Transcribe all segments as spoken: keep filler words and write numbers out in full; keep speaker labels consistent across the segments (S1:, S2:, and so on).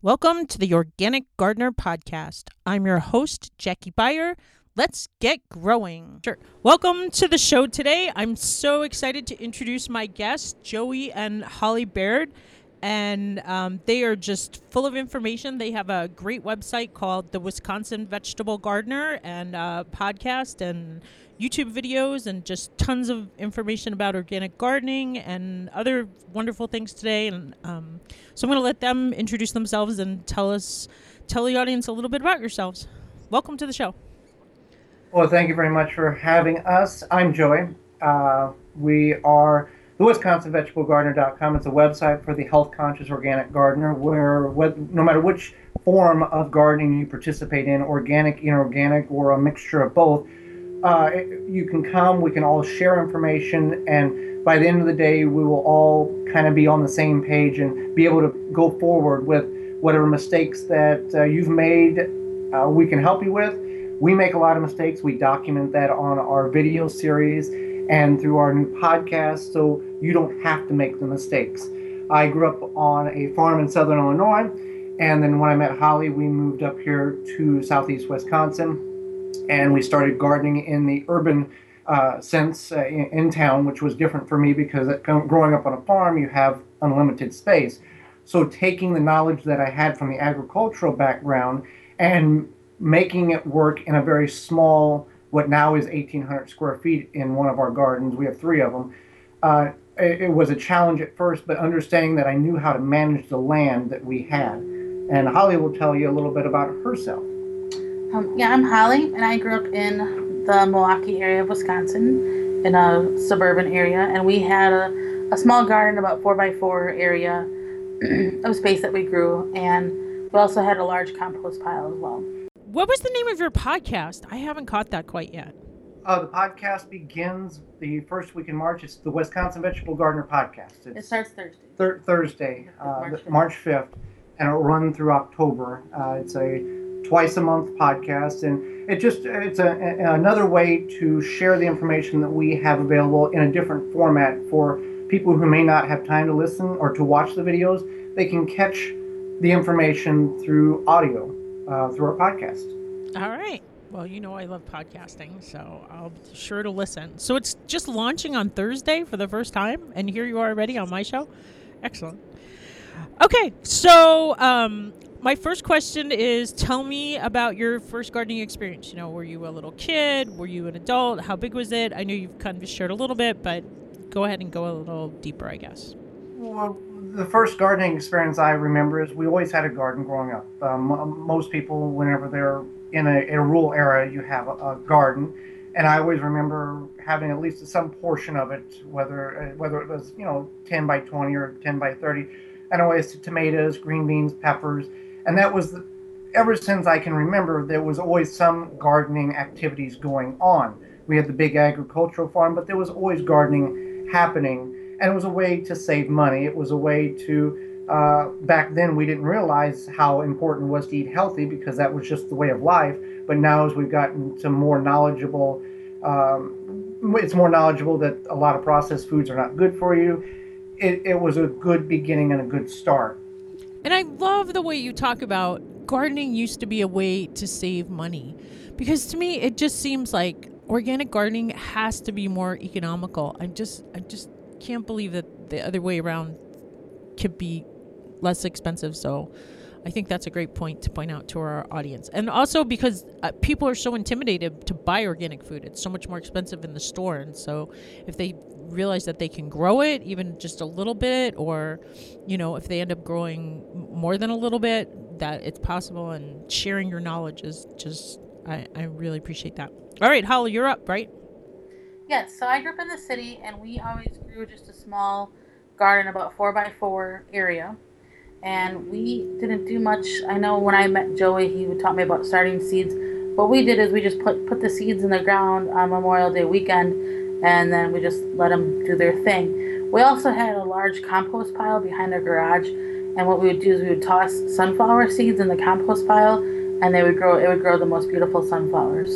S1: Welcome to the Organic Gardener Podcast. I'm your host, Jackie Beyer. Let's get growing. Sure. Welcome to the show today. I'm so excited to introduce my guests, Joey and Holly Baird. And um, they are just full of information. They have a great website called The Wisconsin Vegetable Gardener and a podcast and YouTube videos and just tons of information about organic gardening and other wonderful things today. And um, so I'm going to let them introduce themselves and tell us, tell the audience a little bit about yourselves. Welcome to the show.
S2: Well, thank you very much for having us. I'm Joey. Uh, we are the Wisconsin Vegetable Gardener dot com. It's a website for the health-conscious organic gardener where no matter which form of gardening you participate in, organic, inorganic, or a mixture of both, uh, you can come, we can all share information, and by the end of the day, we will all kind of be on the same page and be able to go forward with whatever mistakes that uh, you've made, uh, we can help you with. We make a lot of mistakes. We document that on our video series and through our new podcast, so you don't have to make the mistakes. I grew up on a farm in southern Illinois, and then when I met Holly, we moved up here to southeast Wisconsin, and we started gardening in the urban uh, sense uh, in, in town, which was different for me because growing up on a farm, you have unlimited space. So taking the knowledge that I had from the agricultural background and making it work in a very small, what now is eighteen hundred square feet in one of our gardens. We have three of them. Uh, it, it was a challenge at first, but understanding that I knew how to manage the land that we had. And Holly will tell you a little bit about herself.
S3: Um, yeah, I'm Holly, and I grew up in the Milwaukee area of Wisconsin, in a suburban area, and we had a, a small garden, about four by four area of space that we grew, and we also had a large compost pile as well.
S1: What was the name of your podcast? I haven't caught that quite yet.
S2: Uh, the podcast begins the first week in March. It's the Wisconsin Vegetable Gardener Podcast. It's
S3: it starts Thursday.
S2: Thir- Thursday, uh, March fifth. March fifth, and it'll run through October. Uh, it's a twice a month podcast, and it just it's a, a, another way to share the information that we have available in a different format for people who may not have time to listen or to watch the videos. They can catch the information through audio. Uh, through our podcast.
S1: All right. Well, you know I love podcasting, so I'll be sure to listen. So it's just launching on Thursday for the first time, and here you are already on my show. Excellent. Okay, so um, my first question is, tell me about your first gardening experience. You know, were you a little kid? Were you an adult? How big was it? I know you've kind of shared a little bit, but go ahead and go a little deeper, I guess.
S2: Well, the first gardening experience I remember is we always had a garden growing up. Um, most people, whenever they're in a, in a rural area, you have a, a garden. And I always remember having at least some portion of it, whether whether it was, you know, ten by twenty or ten by thirty. And always tomatoes, green beans, peppers. And that was, the, ever since I can remember, there was always some gardening activities going on. We had the big agricultural farm, but there was always gardening happening. And it was a way to save money. It was a way to, uh, back then we didn't realize how important it was to eat healthy because that was just the way of life. But now as we've gotten to more knowledgeable, um, it's more knowledgeable that a lot of processed foods are not good for you. It, it was a good beginning and a good start.
S1: And I love the way you talk about gardening used to be a way to save money. Because to me, it just seems like organic gardening has to be more economical. I'm just, I'm just, can't believe that the other way around could be less expensive. So I think that's a great point to point out to our audience. And also because uh, people are so intimidated to buy organic food. It's so much more expensive in the store. And so if they realize that they can grow it even just a little bit, or, you know, if they end up growing more than a little bit, that it's possible, and sharing your knowledge is just, I, I really appreciate that. All right, Holly, you're up, right?
S3: Yes, so I grew up in the city, and we always grew just a small garden, about four by four area, and we didn't do much. I know when I met Joey, he would taught me about starting seeds. What we did is we just put put the seeds in the ground on Memorial Day weekend, and then we just let them do their thing. We also had a large compost pile behind our garage, and what we would do is we would toss sunflower seeds in the compost pile, and they would grow. It would grow the most beautiful sunflowers.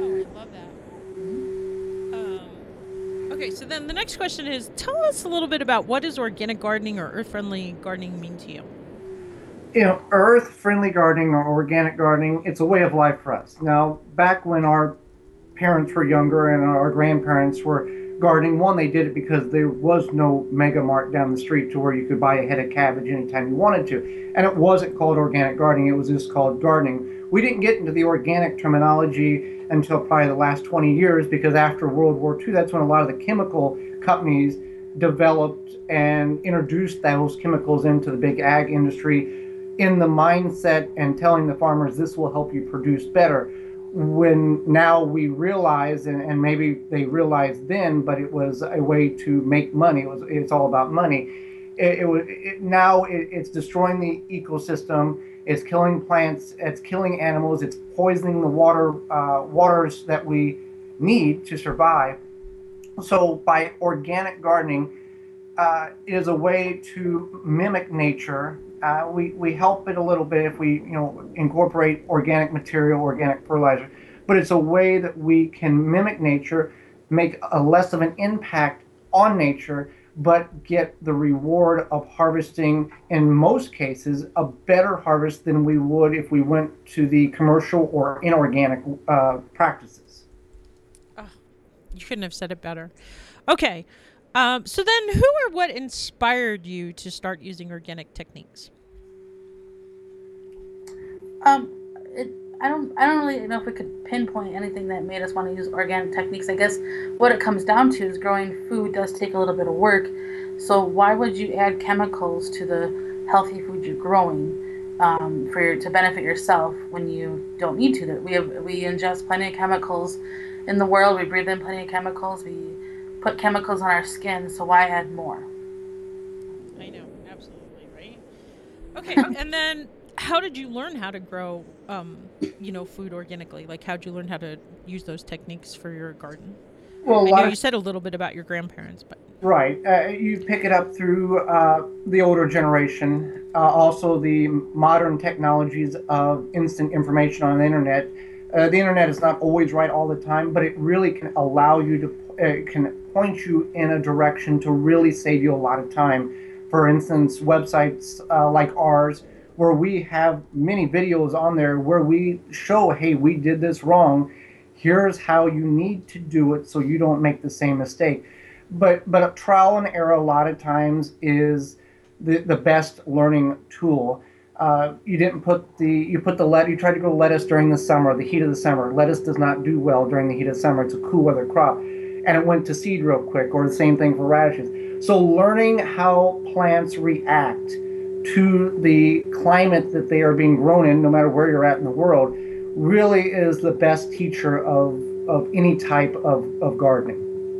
S1: Okay, so then the next question is, tell us a little bit about what does organic gardening or earth-friendly gardening mean to you?
S2: you know, earth-friendly gardening or organic gardening, it's a way of life for us. Now, back when our parents were younger and our grandparents were gardening, one, they did it because there was no mega mart down the street to where you could buy a head of cabbage anytime you wanted to. And it wasn't called organic gardening, it was just called gardening. We didn't get into the organic terminology until probably the last twenty years, because after World War Two, that's when a lot of the chemical companies developed and introduced those chemicals into the big ag industry in the mindset and telling the farmers this will help you produce better. When now we realize, and, and maybe they realized then, but it was a way to make money. It was it's all about money. It, it was it, now it, it's destroying the ecosystem. It's killing plants. It's killing animals. It's poisoning the water uh, waters that we need to survive. So by organic gardening, uh, is a way to mimic nature. Uh, we, we help it a little bit if we, you know, incorporate organic material, organic fertilizer, but it's a way that we can mimic nature, make a less of an impact on nature, but get the reward of harvesting, in most cases, a better harvest than we would if we went to the commercial or inorganic uh, practices.
S1: Oh, you couldn't have said it better. Okay. Um, so then who or what inspired you to start using organic techniques?
S3: Um, it, I don't, I don't really know if we could pinpoint anything that made us want to use organic techniques. I guess what it comes down to is growing food does take a little bit of work. So why would you add chemicals to the healthy food you're growing um, for your, to benefit yourself when you don't need to? That we have, we ingest plenty of chemicals in the world. We breathe in plenty of chemicals. We put chemicals on our skin. So why add more?
S1: I know, absolutely, right? Okay, and then how did you learn how to grow, um, you know, food organically? Like, how did you learn how to use those techniques for your garden?
S2: Well,
S1: I know you said a little bit about your grandparents, but
S2: right, uh, you pick it up through uh, the older generation, uh, also the modern technologies of instant information on the internet. Uh, the internet is not always right all the time, but it really can allow you to, uh, can point you in a direction to really save you a lot of time. For instance, websites uh, like ours, where we have many videos on there where we show, hey, we did this wrong. Here's how you need to do it so you don't make the same mistake. But but a trial and error a lot of times is the, the best learning tool. Uh, you didn't put the, you put the let, you tried to grow lettuce during the summer, the heat of the summer. Lettuce does not do well during the heat of summer. It's a cool weather crop. And it went to seed real quick, or the same thing for radishes. So learning how plants react to the climate that they are being grown in, no matter where you're at in the world, really is the best teacher of, of any type of, of gardening.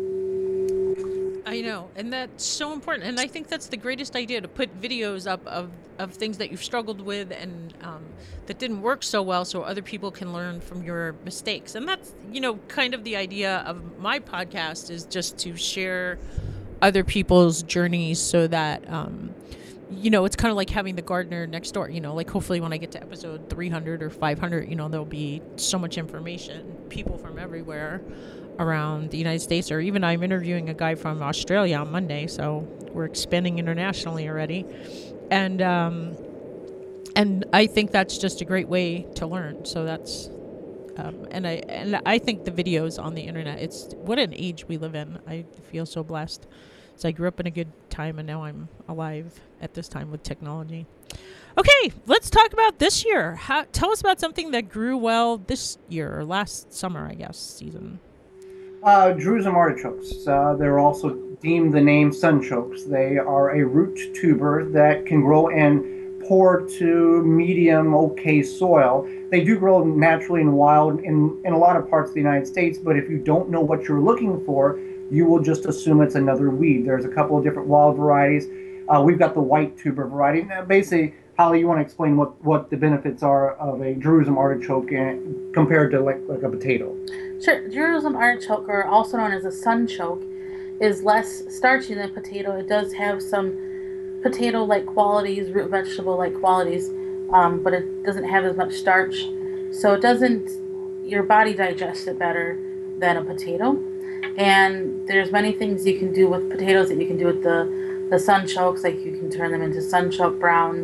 S1: I know, and that's so important. And I think that's the greatest idea, to put videos up of, of things that you've struggled with and um, that didn't work so well, so other people can learn from your mistakes. And that's, you know, kind of the idea of my podcast, is just to share other people's journeys so that, um, you know, it's kind of like having the gardener next door, you know, like hopefully when I get to episode three hundred or five hundred, you know, there'll be so much information, people from everywhere around the United States, or even I'm interviewing a guy from Australia on Monday, so we're expanding internationally already. And, um, and I think that's just a great way to learn. So that's, um, and I, and I think the videos on the internet, it's what an age we live in. I feel so blessed. So I grew up in a good time, and now I'm alive at this time with technology. Okay, let's talk about this year. How, tell us about something that grew well this year, or last summer, I guess, season.
S2: Uh, Jerusalem artichokes. Uh, they're also deemed the name sunchokes. They are a root tuber that can grow in poor to medium okay soil. They do grow naturally and wild in, in a lot of parts of the United States, but if you don't know what you're looking for, you will just assume it's another weed. There's a couple of different wild varieties. Uh, we've got the white tuber variety. Now, basically, Holly, you want to explain what, what the benefits are of a Jerusalem artichoke in, compared to like, like a potato?
S3: Sure. Jerusalem artichoke, or also known as a sunchoke, is less starchy than potato. It does have some potato-like qualities, root vegetable-like qualities, um, but it doesn't have as much starch. So it doesn't, your body digests it better than a potato. And there's many things you can do with potatoes that you can do with the, the sunchokes. Like you can turn them into sunchoke browns,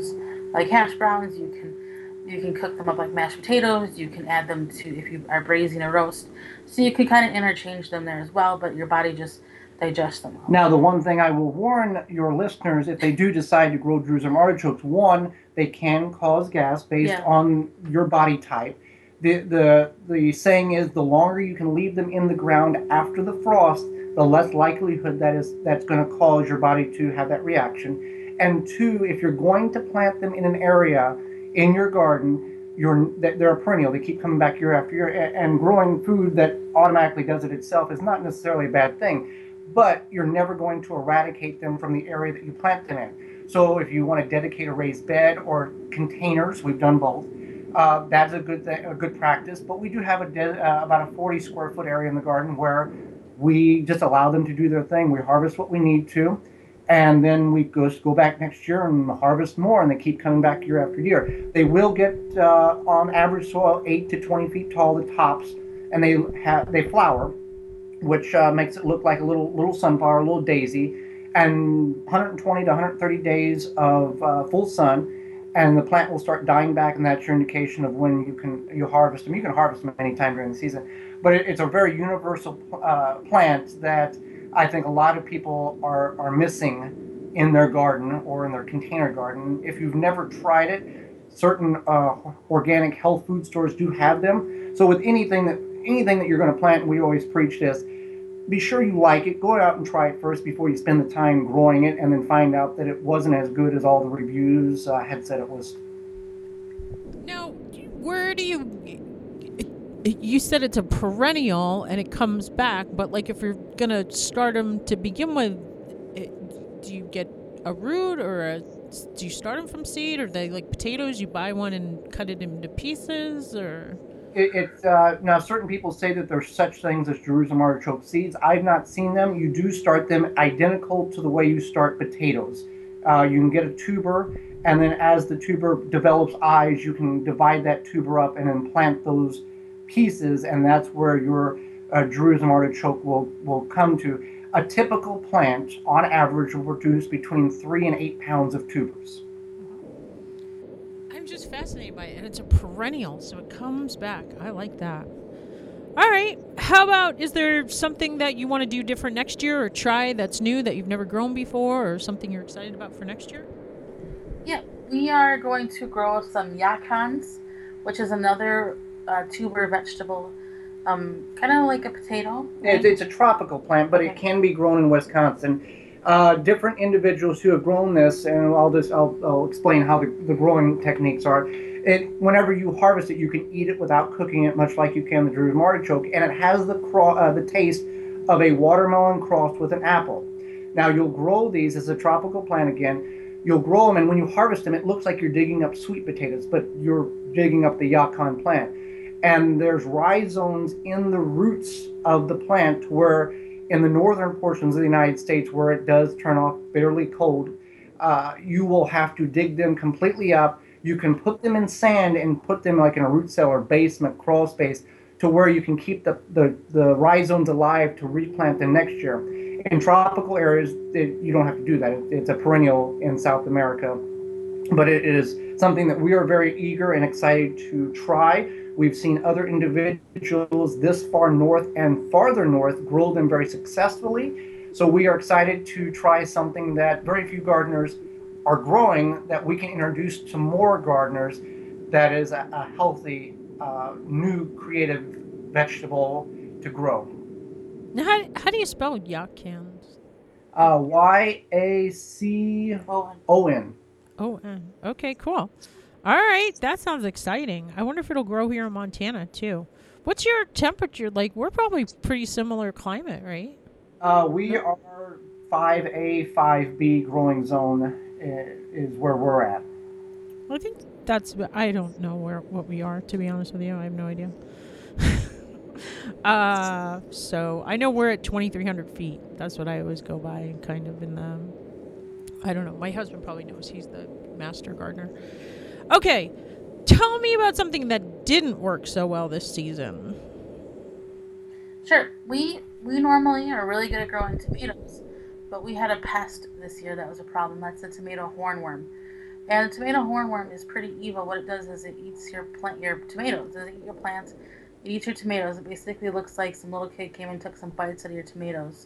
S3: like hash browns. You can you can cook them up like mashed potatoes. You can add them to if you are braising a roast. So you can kind of interchange them there as well, but your body just digests them all.
S2: Now, the one thing I will warn your listeners, if they do decide to grow Jerusalem artichokes, one, they can cause gas based
S3: Yeah.
S2: on your body type. The, the, the saying is the longer you can leave them in the ground after the frost, the less likelihood that is that's going to cause your body to have that reaction. And two, if you're going to plant them in an area in your garden, you're, they're a perennial. They keep coming back year after year. And growing food that automatically does it itself is not necessarily a bad thing. But you're never going to eradicate them from the area that you plant them in. So if you want to dedicate a raised bed or containers, we've done both. Uh, that's a good th- a good practice. But we do have a de- uh, about a forty square foot area in the garden where we just allow them to do their thing. We harvest what we need to, and then we go go back next year and harvest more, and they keep coming back year after year. They will get uh, on average soil eight to twenty feet tall, the tops, and they have they flower, which uh, makes it look like a little little sunflower, a little daisy, and one hundred twenty to one hundred thirty days of uh, full sun, and the plant will start dying back, and that's your indication of when you can you harvest them. You can harvest them anytime during the season, but it, it's a very universal uh, plant that I think a lot of people are are missing in their garden or in their container garden. If you've never tried it, certain uh, organic health food stores do have them. So with anything that anything that you're going to plant, we always preach this, be sure you like it. Go out and try it first before you spend the time growing it and then find out that it wasn't as good as all the reviews uh, had said it was.
S1: Now, where do you... You said it's a perennial and it comes back, but like if you're going to start them to begin with, it, do you get a root or a, do you start them from seed, or are they like potatoes? You buy one and cut it into pieces, or...
S2: It, it's uh, now certain people say that there's such things as Jerusalem artichoke seeds. I've not seen them. You do start them identical to the way you start potatoes. Uh, you can get a tuber, and then as the tuber develops eyes, you can divide that tuber up and then plant those pieces, and that's where your uh, Jerusalem artichoke will will come to. A typical plant, on average, will produce between three and eight pounds of tubers.
S1: I'm just fascinated by it, and it's a perennial, so it comes back. I like that. All right. How about, is there something that you want to do different next year or try that's new that you've never grown before, or something you're excited about for next year?
S3: Yeah, we are going to grow some yacons, which is another uh, tuber vegetable, um, kind of like a potato. Right?
S2: It's, it's a tropical plant, but
S3: Okay.
S2: it can be grown in Wisconsin. Uh, different individuals who have grown this, and I'll just I'll, I'll explain how the, the growing techniques are. It whenever you harvest it, you can eat it without cooking it, much like you can the Jerusalem artichoke, and it has the cro- uh, the taste of a watermelon crossed with an apple. Now you'll grow these as a tropical plant again. You'll grow them, and when you harvest them, it looks like you're digging up sweet potatoes, but you're digging up the yacon plant. And there's rhizomes in the roots of the plant where, in the northern portions of the United States, where it does turn off bitterly cold, uh, you will have to dig them completely up. You can put them in sand and put them like in a root cellar, basement, crawl space, to where you can keep the, the, the rhizomes alive to replant them next year. In tropical areas, it, you don't have to do that. It, it's a perennial in South America. But it is something that we are very eager and excited to try. We've seen other individuals this far north and farther north grow them very successfully. So we are excited to try something that very few gardeners are growing, that we can introduce to more gardeners, that is a, a healthy, uh, new, creative vegetable to grow.
S1: Now, how, how do you spell yacons?
S2: Uh, Y A C O N.
S1: Oh, uh, okay, cool. All right, that sounds exciting. I wonder if it'll grow here in Montana, too. What's your temperature like? We're probably pretty similar climate, right?
S2: Uh, we are five A, five B growing zone is where we're at.
S1: I think that's, I don't know where what we are, to be honest with you. I have no idea. uh, so I know we're at twenty-three hundred feet. That's what I always go by, kind of in the, I don't know. My husband probably knows. He's the master gardener. Okay, tell me about something that didn't work so well this season.
S3: Sure. We we normally are really good at growing tomatoes, but we had a pest this year that was a problem. That's the tomato hornworm. And the tomato hornworm is pretty evil. What it does is it eats your plant, your tomatoes. It doesn't eat your plants. It eats your tomatoes. It basically looks like some little kid came and took some bites out of your tomatoes.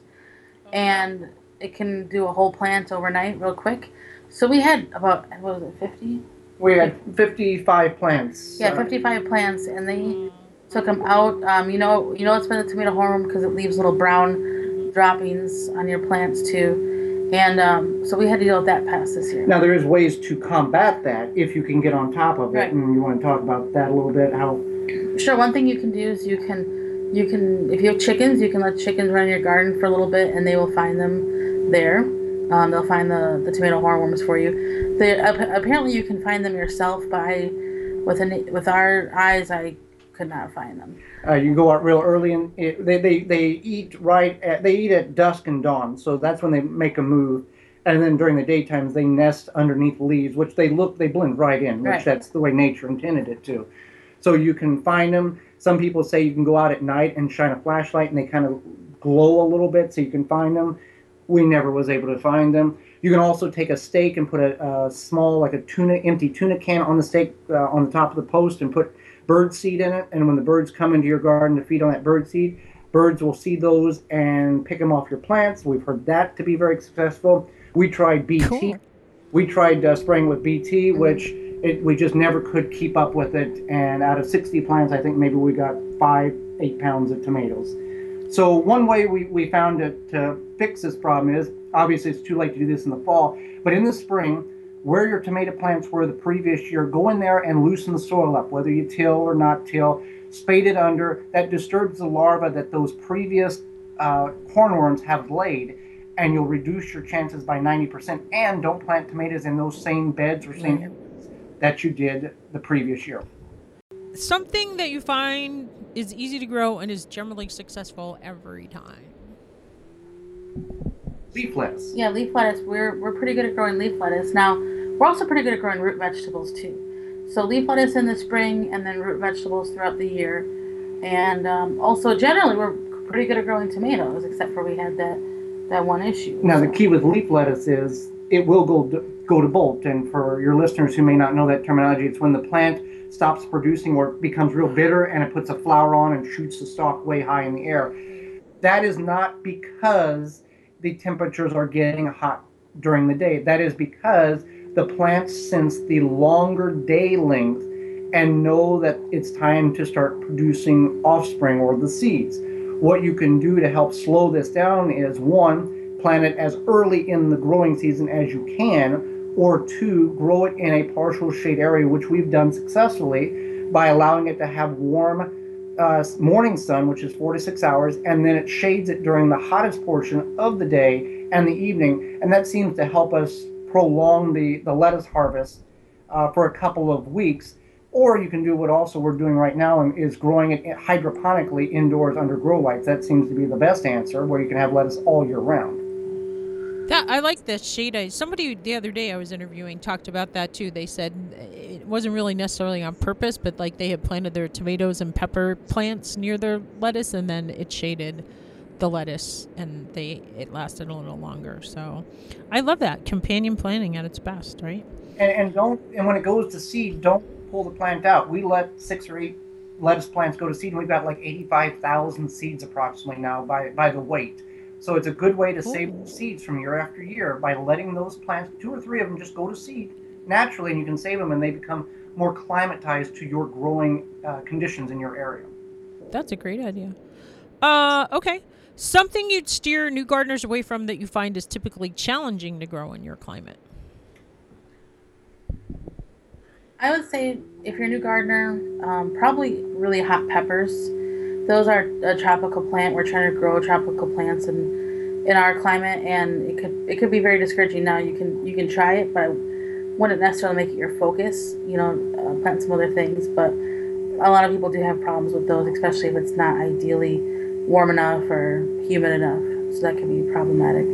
S3: And it can do a whole plant overnight real quick. So we had about, what was it, fifty?
S2: We had fifty-five plants.
S3: Yeah, fifty-five plants, and they took them out. Um, you know, you know it's been the tomato hornworm because it leaves little brown droppings on your plants too. And um, so we had to deal with that pest this year.
S2: Now there is ways to combat that if you can get on top of it,
S3: right.
S2: And you want to talk about that a little bit. How?
S3: Sure. One thing you can do is you can, you can, if you have chickens, you can let chickens run in your garden for a little bit, and they will find them there. Um, they'll find the, the tomato hornworms for you. They, uh, apparently, you can find them yourself by with an with our eyes. I could not find them.
S2: Uh, you go out real early, and it, they, they they eat right at they eat at dusk and dawn. So that's when they make a move, and then during the daytimes they nest underneath leaves, which they look they blend right in, which
S3: right.
S2: That's the way nature intended it to. So you can find them. Some people say you can go out at night and shine a flashlight, and they kind of glow a little bit, so you can find them. We never was able to find them. You can also take a stake and put a, a small, like a tuna, empty tuna can on the stake uh, on the top of the post, and put bird seed in it. And when the birds come into your garden to feed on that bird seed, birds will see those and pick them off your plants. We've heard that to be very successful. We tried B T. Cool. We tried uh, spraying with B T, which it, we just never could keep up with it. And out of sixty plants, I think maybe we got five, eight pounds of tomatoes. So one way we, we found to, to fix this problem is, obviously it's too late to do this in the fall, but in the spring, where your tomato plants were the previous year, go in there and loosen the soil up, whether you till or not till, spade it under. That disturbs the larvae that those previous uh, hornworms have laid, and you'll reduce your chances by ninety percent. And don't plant tomatoes in those same beds or same areas that you did the previous year.
S1: Something that you find is easy to grow and is generally successful every time.
S2: Leaf lettuce.
S3: Yeah, leaf lettuce. We're we're pretty good at growing leaf lettuce. Now, we're also pretty good at growing root vegetables too. So leaf lettuce in the spring, and then root vegetables throughout the year. And um, also, generally, we're pretty good at growing tomatoes, except for we had that, that one issue.
S2: Now,
S3: so.
S2: The key with leaf lettuce is it will go to, go to bolt. And for your listeners who may not know that terminology, it's when the plant stops producing or becomes real bitter and it puts a flower on and shoots the stalk way high in the air. That is not because the temperatures are getting hot during the day. That is because the plants sense the longer day length and know that it's time to start producing offspring or the seeds. What you can do to help slow this down is, one, plant it as early in the growing season as you can, or two, grow it in a partial shade area, which we've done successfully by allowing it to have warm uh, morning sun, which is four to six hours, and then it shades it during the hottest portion of the day and the evening, and that seems to help us prolong the, the lettuce harvest uh, for a couple of weeks. Or you can do what also we're doing right now, and is growing it hydroponically indoors under grow lights. That seems to be the best answer, where you can have lettuce all year round.
S1: That I like the shade. I, somebody the other day I was interviewing talked about that too. They said it wasn't really necessarily on purpose, but like they had planted their tomatoes and pepper plants near their lettuce, and then it shaded the lettuce, and they it lasted a little longer. So I love that companion planting at its best, right?
S2: And, and don't and when it goes to seed, don't pull the plant out. We let six or eight lettuce plants go to seed, and we've got like eighty-five thousand seeds approximately now by by the weight. So it's a good way to Ooh. save seeds from year after year by letting those plants, two or three of them, just go to seed naturally, and you can save them, and they become more climatized to your growing uh, conditions in your area.
S1: That's a great idea. Uh, okay. Something you'd steer new gardeners away from that you find is typically challenging to grow in your climate.
S3: I would say if you're a new gardener, um, probably really hot peppers. Those are a tropical plant. We're trying to grow tropical plants in in our climate, and it could it could be very discouraging. Now you can you can try it, but I wouldn't necessarily make it your focus. You know, uh, plant some other things. But a lot of people do have problems with those, especially if it's not ideally warm enough or humid enough. So that can be problematic.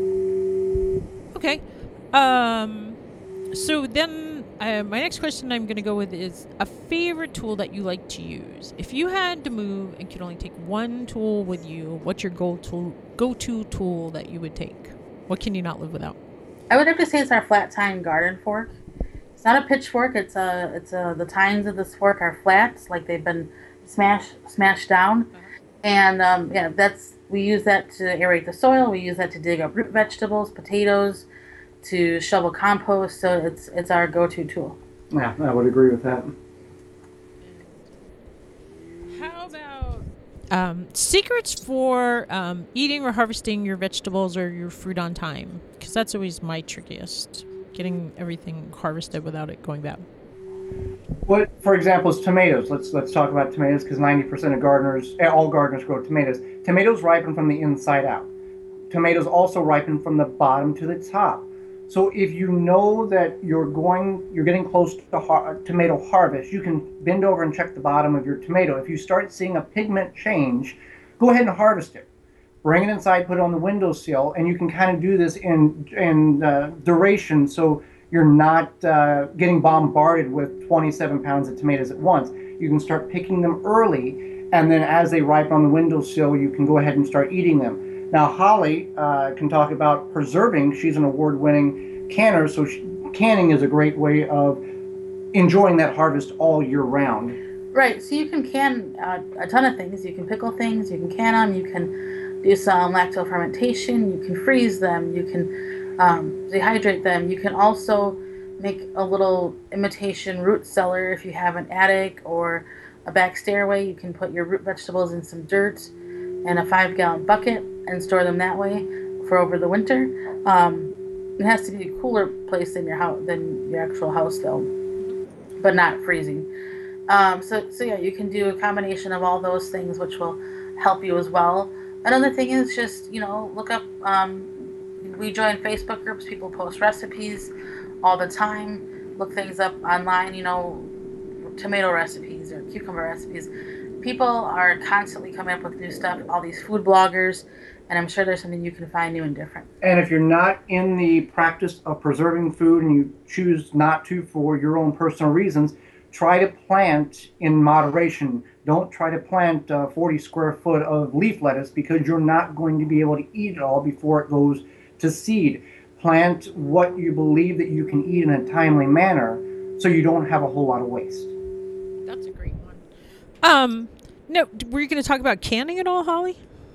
S1: Okay. Um. So then. Uh, my next question I'm going to go with is a favorite tool that you like to use. If you had to move and could only take one tool with you, what's your go-to, go-to tool that you would take? What can you not live without?
S3: I would have to say it's our flat tine garden fork. It's not a pitchfork. It's a it's a the tines of this fork are flat, like they've been smashed smashed down, and um, yeah, that's we use that to aerate the soil. We use that to dig up root vegetables, potatoes, to shovel compost. So it's it's our go-to tool.
S2: Yeah, I would agree with that.
S1: How about um, secrets for um, eating or harvesting your vegetables or your fruit on time? Because that's always my trickiest, getting everything harvested without it going bad.
S2: What, for example, is tomatoes. Let's let's talk about tomatoes because ninety percent of gardeners, eh, all gardeners grow tomatoes. Tomatoes ripen from the inside out. Tomatoes also ripen from the bottom to the top. So if you know that you're going, you're getting close to har- tomato harvest, you can bend over and check the bottom of your tomato. If you start seeing a pigment change, go ahead and harvest it. Bring it inside, put it on the windowsill, and you can kind of do this in in uh, duration, so you're not uh, getting bombarded with twenty-seven pounds of tomatoes at once. You can start picking them early, and then as they ripen on the windowsill, you can go ahead and start eating them. Now, Holly uh, can talk about preserving. She's an award-winning canner, so she, canning is a great way of enjoying that harvest all year round.
S3: Right. So you can can uh, a ton of things. You can pickle things. You can can them. You can do some lacto fermentation. You can freeze them. You can um, dehydrate them. You can also make a little imitation root cellar if you have an attic or a back stairway. You can put your root vegetables in some dirt and a five-gallon bucket and store them that way for over the winter. Um, it has to be a cooler place than your house, than your actual house, though, but not freezing. Um, so, so yeah, you can do a combination of all those things, which will help you as well. Another thing is just, you know, look up. Um, we join Facebook groups. People post recipes all the time. Look things up online. You know, tomato recipes or cucumber recipes. People are constantly coming up with new stuff, all these food bloggers, and I'm sure there's something you can find new and different.
S2: And if you're not in the practice of preserving food and you choose not to for your own personal reasons, try to plant in moderation. Don't try to plant uh, forty square foot of leaf lettuce because you're not going to be able to eat it all before it goes to seed. Plant what you believe that you can eat in a timely manner so you don't have a whole lot of waste.
S1: That's a great one. Um, no, were you going to talk about canning at all, Holly?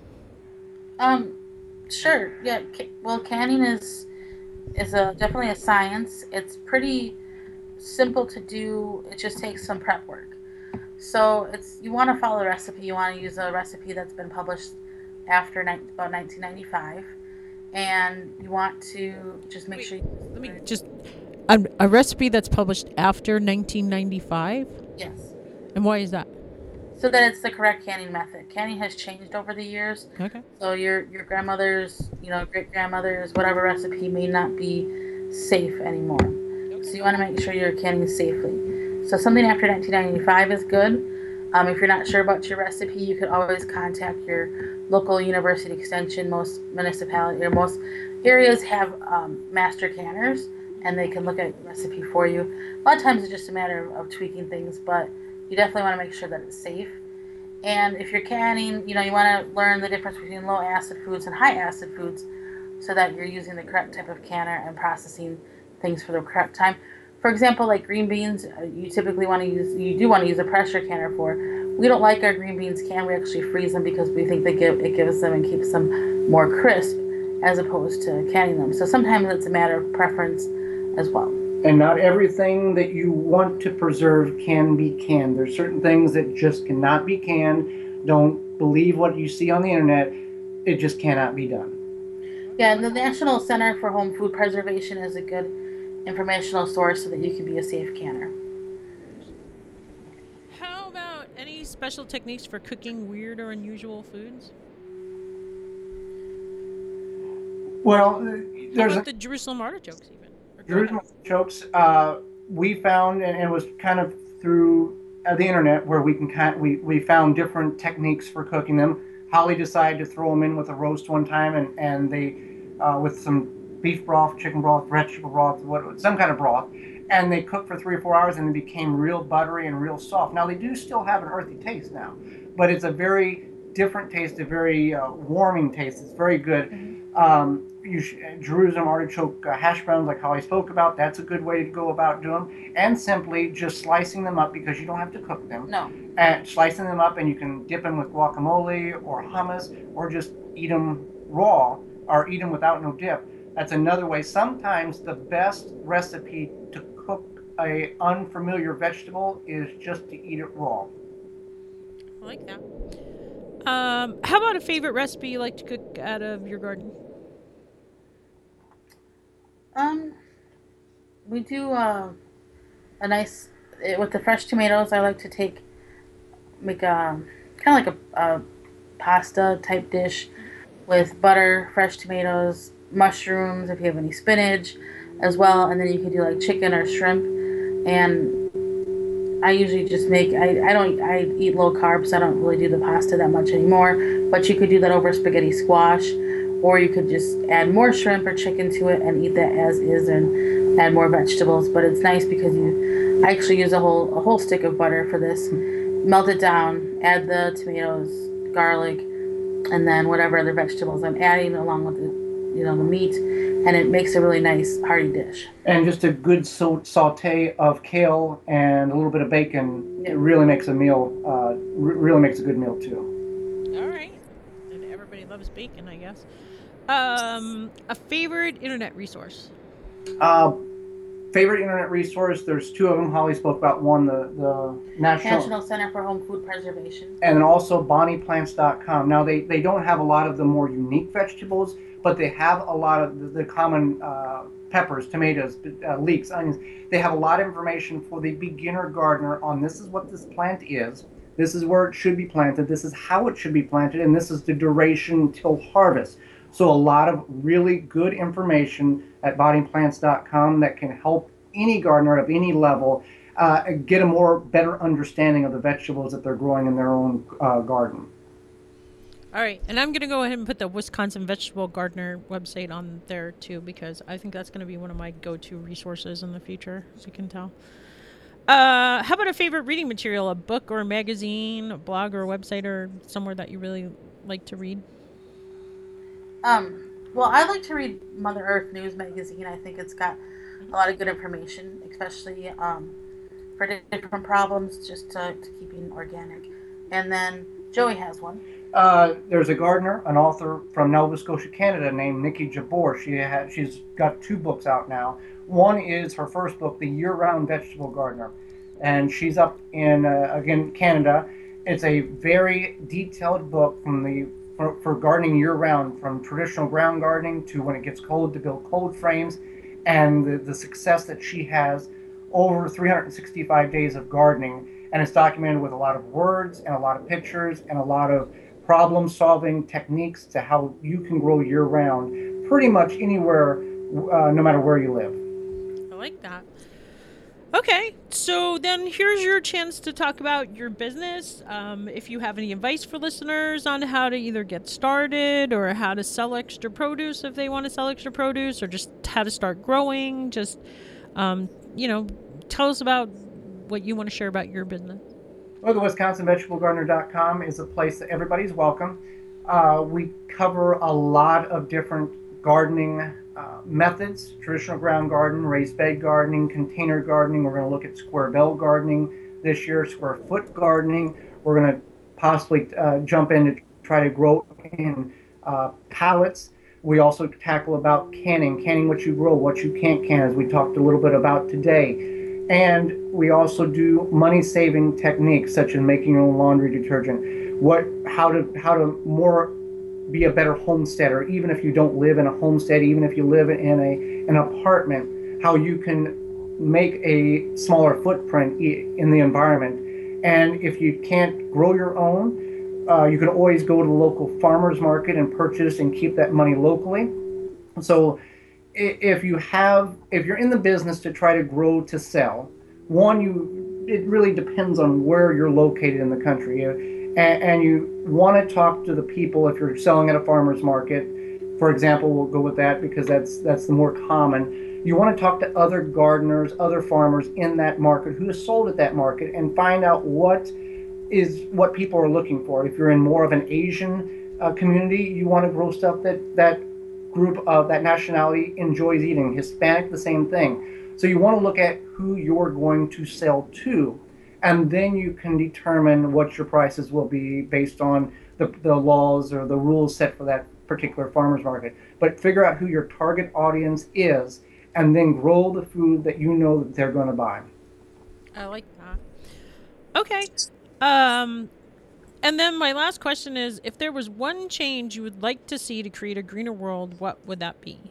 S3: Um, sure. Yeah. Well, canning is is a definitely a science. It's pretty simple to do. It just takes some prep work. So it's you want to follow a recipe. You want to use a recipe that's been published after ni- about nineteen ninety-five, and you want to just make
S1: Wait,
S3: sure. You
S1: let me just a, a recipe that's published after nineteen ninety-five.
S3: Yes.
S1: And why is that?
S3: So that it's the correct canning method. Canning has changed over the years.
S1: Okay.
S3: So your your grandmother's, you know, great grandmother's, whatever recipe may not be safe anymore. Okay. So you want to make sure you're canning safely. So something after nineteen ninety-five is good. Um, if you're not sure about your recipe, you could always contact your local university extension. Most municipalities or most areas have um, master canners, and they can look at your recipe for you. A lot of times it's just a matter of, of tweaking things, but you definitely want to make sure that it's safe. And if you're canning, you know, you want to learn the difference between low acid foods and high acid foods so that you're using the correct type of canner and processing things for the correct time. For example, like green beans, you typically want to use, you do want to use a pressure canner for. We don't like our green beans canned. We actually freeze them because we think they give, it gives them and keeps them more crisp as opposed to canning them. So sometimes it's a matter of preference as well.
S2: And not everything that you want to preserve can be canned. There's certain things that just cannot be canned. Don't believe what you see on the internet. It just cannot be done.
S3: Yeah, and the National Center for Home Food Preservation is a good informational source so that you can be a safe canner.
S1: How about any special techniques for cooking weird or unusual foods?
S2: Well,
S1: How
S2: there's
S1: about
S2: a,
S1: the Jerusalem artichokes even? Or
S2: Jerusalem artichokes. Uh, we found, and it was kind of through uh, the internet where we can kind we we found different techniques for cooking them. Holly decided to throw them in with a roast one time, and and they uh, with some beef broth, chicken broth, vegetable broth, what some kind of broth, and they cooked for three or four hours, and they became real buttery and real soft. Now they do still have an earthy taste now, but it's a very different taste, a very uh, warming taste. It's very good.
S3: Mm-hmm.
S2: Um, you sh- Jerusalem artichoke uh, hash browns, like Holly spoke about, that's a good way to go about doing them. And simply just slicing them up because you don't have to cook them.
S3: No.
S2: And slicing them up, and you can dip them with guacamole or hummus, or just eat them raw or eat them without no dip. That's another way. Sometimes the best recipe to cook a unfamiliar vegetable is just to eat it raw.
S1: I like that. Um, how about a favorite recipe you like to cook out of your garden?
S3: Um, we do uh, a nice eh, with the fresh tomatoes. I like to take make a kind of like a, a pasta type dish with butter, fresh tomatoes, mushrooms if you have any spinach, as well, and then you could do like chicken or shrimp. And I usually just make I, I don't I eat low carbs, so I don't really do the pasta that much anymore. But you could do that over spaghetti squash, or you could just add more shrimp or chicken to it and eat that as is and add more vegetables. But it's nice because you I actually use a whole a whole stick of butter for this. Melt it down, add the tomatoes, garlic, and then whatever other vegetables I'm adding along with the you know the meat, and it makes a really nice hearty dish.
S2: And just a good so- saute of kale and a little bit of bacon, yeah. It really makes a meal. Uh, r- really makes a good meal too.
S1: All right, and everybody loves bacon, I guess. Um, a favorite internet resource.
S2: Uh, favorite internet resource. There's two of them. Holly spoke about one, the the National
S3: National Center for Home Food Preservation,
S2: and then also bonnie plants dot com. Now they they don't have a lot of the more unique vegetables, but they have a lot of the, the common uh, peppers, tomatoes, uh, leeks, onions. They have a lot of information for the beginner gardener on this is what this plant is, this is where it should be planted, this is how it should be planted, and this is the duration till harvest. So a lot of really good information at bonnie plants dot com that can help any gardener of any level uh, get a more better understanding of the vegetables that they're growing in their own uh, garden.
S1: All right, and I'm going to go ahead and put the Wisconsin Vegetable Gardener website on there too, because I think that's going to be one of my go-to resources in the future, as you can tell. Uh, how about a favorite reading material, a book or a magazine, a blog or a website, or somewhere that you really like to read?
S3: Um, well, I like to read Mother Earth News magazine. I think it's got a lot of good information, especially um, for different problems, just to, to keeping organic. And then Joey has one.
S2: Uh, there's a gardener, an author from Nova Scotia, Canada, named Nikki Jabor. She had, she's got two books out now. One is her first book, The Year-Round Vegetable Gardener, and she's up in uh, again Canada. It's a very detailed book from the for, for gardening year-round, from traditional ground gardening to when it gets cold to build cold frames, and the, the success that she has over three hundred sixty-five days of gardening, and it's documented with a lot of words and a lot of pictures and a lot of problem-solving techniques to how you can grow year-round, pretty much anywhere, uh, no matter where you live.
S1: I like that. Okay, so then here's your chance to talk about your business. Um, if you have any advice for listeners on how to either get started or how to sell extra produce if they want to sell extra produce, or just how to start growing, just, um, you know, tell us about what you want to share about your business.
S2: Well, the Wisconsin Vegetable Gardener dot com is a place that everybody's welcome. Uh, we cover a lot of different gardening uh, methods: traditional ground garden, raised bed gardening, container gardening. We're going to look at square bell gardening this year, square foot gardening. We're going to possibly uh, jump in to try to grow in uh, pallets. We also tackle about canning, canning what you grow, what you can't can, as we talked a little bit about today. And we also do money-saving techniques, such as making your own laundry detergent. What, how to, how to more be a better homesteader, even if you don't live in a homestead, even if you live in a an apartment. How you can make a smaller footprint in the environment. And if you can't grow your own, uh, you can always go to the local farmers market and purchase and keep that money locally. So if you have, if you're in the business to try to grow to sell, one, you, it really depends on where you're located in the country. And, and you want to talk to the people if you're selling at a farmer's market. For example, we'll go with that because that's that's the more common. You want to talk to other gardeners, other farmers in that market who have sold at that market, and find out what is what people are looking for. If you're in more of an Asian uh, community, you want to grow stuff that that group of that nationality enjoys eating. Hispanic, the same thing. So you want to look at who you're going to sell to, and then you can determine what your prices will be based on the, the laws or the rules set for that particular farmer's market. But figure out who your target audience is, and then grow the food that you know that they're going to buy.
S1: I like that. Okay. Um, and then my last question is, if there was one change you would like to see to create a greener world, what would that be?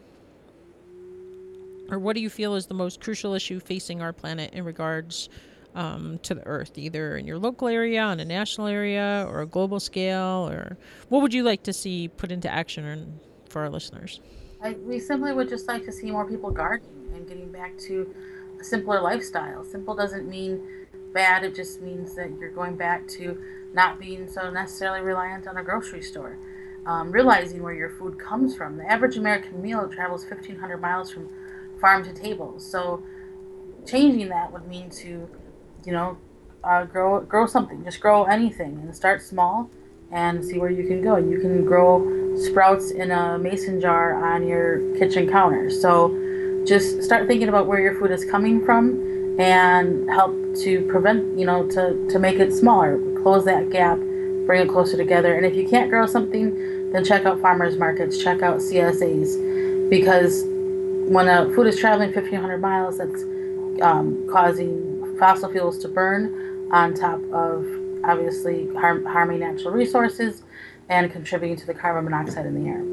S1: Or what do you feel is the most crucial issue facing our planet in regards um, to the Earth, either in your local area, on a national area, or a global scale? Or what would you like to see put into action for our listeners?
S3: I, we simply would just like to see more people gardening and getting back to a simpler lifestyle. Simple doesn't mean bad. It just means that you're going back to not being so necessarily reliant on a grocery store. Um, realizing where your food comes from. The average American meal travels fifteen hundred miles from farm to table. So changing that would mean to, you know, uh, grow grow something. Just grow anything and start small and see where you can go. You can grow sprouts in a mason jar on your kitchen counter. So just start thinking about where your food is coming from and help to prevent, you know, to, to make it smaller, close that gap, bring it closer together. And if you can't grow something, then check out farmers markets, check out C S As, because when a food is traveling fifteen hundred miles, that's um, causing fossil fuels to burn on top of obviously harm, harming natural resources and contributing to the carbon monoxide in the air.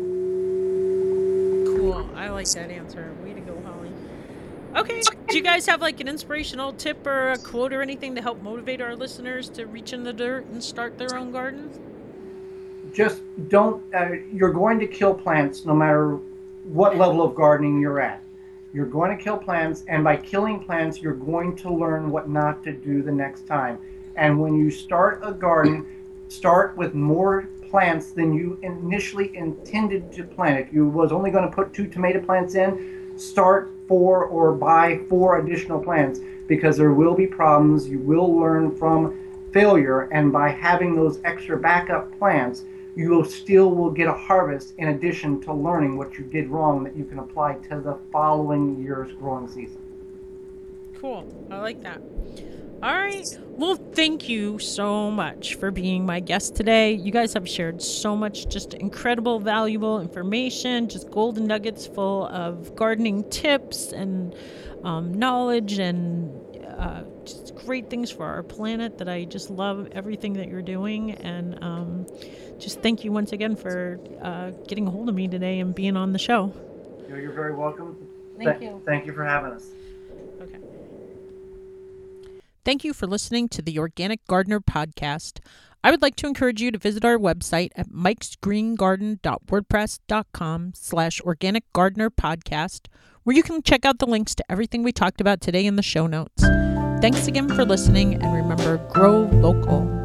S1: Cool. I like that answer. Way to go, Holly. Okay. Do you guys have like an inspirational tip or a quote or anything to help motivate our listeners to reach in the dirt and start their own gardens?
S2: Just don't, uh, you're going to kill plants no matter what level of gardening you're at. You're going to kill plants, and by killing plants, you're going to learn what not to do the next time. And when you start a garden, start with more plants than you initially intended to plant. If you was only going to put two tomato plants in, start four or buy four additional plants, because there will be problems. You will learn from failure, and by having those extra backup plants, you will still will get a harvest in addition to learning what you did wrong that you can apply to the following year's growing season.
S1: Cool. I like that. All right. Well, thank you so much for being my guest today. You guys have shared so much just incredible, valuable information, just golden nuggets full of gardening tips and um, knowledge and uh, just great things for our planet that I just love everything that you're doing. And um, just thank you once again for uh, getting a hold of me today and being on the show.
S2: You're very welcome.
S3: Thank
S2: Th-
S3: you.
S2: Thank you for having us.
S1: Okay. Thank you for listening to the Organic Gardener podcast. I would like to encourage you to visit our website at mikesgreengarden.wordpress.com slash organic gardener podcast, where you can check out the links to everything we talked about today in the show notes. Thanks again for listening, and remember, grow local.